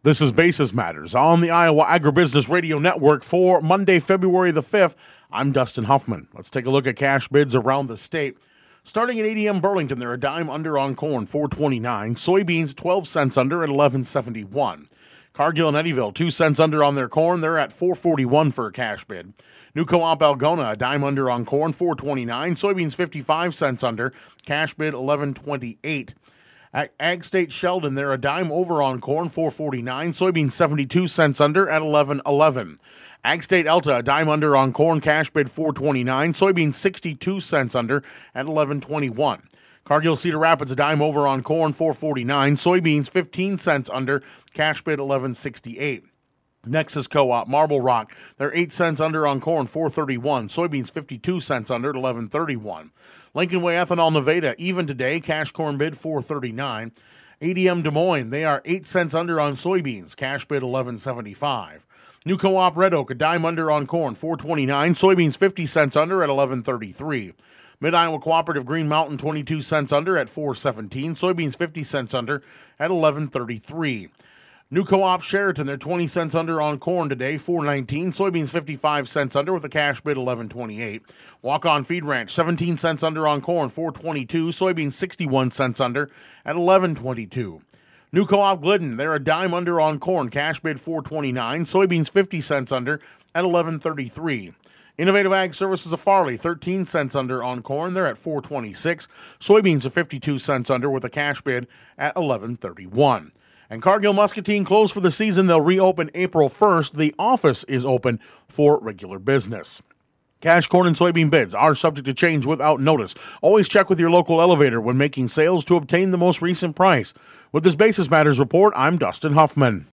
This is Basis Matters on the Iowa Agribusiness Radio Network for Monday, February the 5th. I'm Dustin Huffman. Let's take a look at cash bids around the state. Starting at ADM Burlington, they're a dime under on corn, $4.29. Soybeans, 12 cents under at $11.71. Cargill and Eddyville, 2 cents under on their corn. They're at $4.41 for a cash bid. New Co-op Algona, a dime under on corn, $4.29. Soybeans, 55 cents under. Cash bid, $11.28. At Ag State Sheldon, they're a dime over on corn, $4.49. Soybeans, 72 cents under at $11.11. Ag State Elta, a dime under on corn, cash bid $4.29. Soybeans, 62 cents under at $11.21. Cargill Cedar Rapids, a dime over on corn, $4.49. Soybeans, 15 cents under, cash bid $11.68. Nexus Co-op, Marble Rock, they're 8 cents under on corn, $4.31. Soybeans, 52 cents under at $11.31. Lincoln Way Ethanol Nevada, even today, cash corn bid $4.39. ADM Des Moines, they are 8 cents under on soybeans, cash bid $11.75. New Co-op Red Oak, a dime under on corn, $4.29. Soybeans, 50 cents under at $11.33. Mid-Iowa Cooperative Green Mountain, 22 cents under at $4.17. Soybeans, 50 cents under at $11.33. New Co-op Sheraton, they're 20 cents under on corn today, $4.19. Soybeans, 55 cents under with a cash bid $11.28. Walk-On Feed Ranch, 17 cents under on corn, $4.22. Soybeans, 61 cents under at $11.22. New Co-op Glidden, they're a dime under on corn, cash bid $4.29. Soybeans, 50 cents under at $11.33. Innovative Ag Services of Farley, 13 cents under on corn, they're at $4.26. Soybeans are 52 cents under with a cash bid at $11.31. And Cargill Muscatine closed for the season. They'll reopen April 1st. The office is open for regular business. Cash corn and soybean bids are subject to change without notice. Always check with your local elevator when making sales to obtain the most recent price. With this Basis Matters report, I'm Dustin Huffman.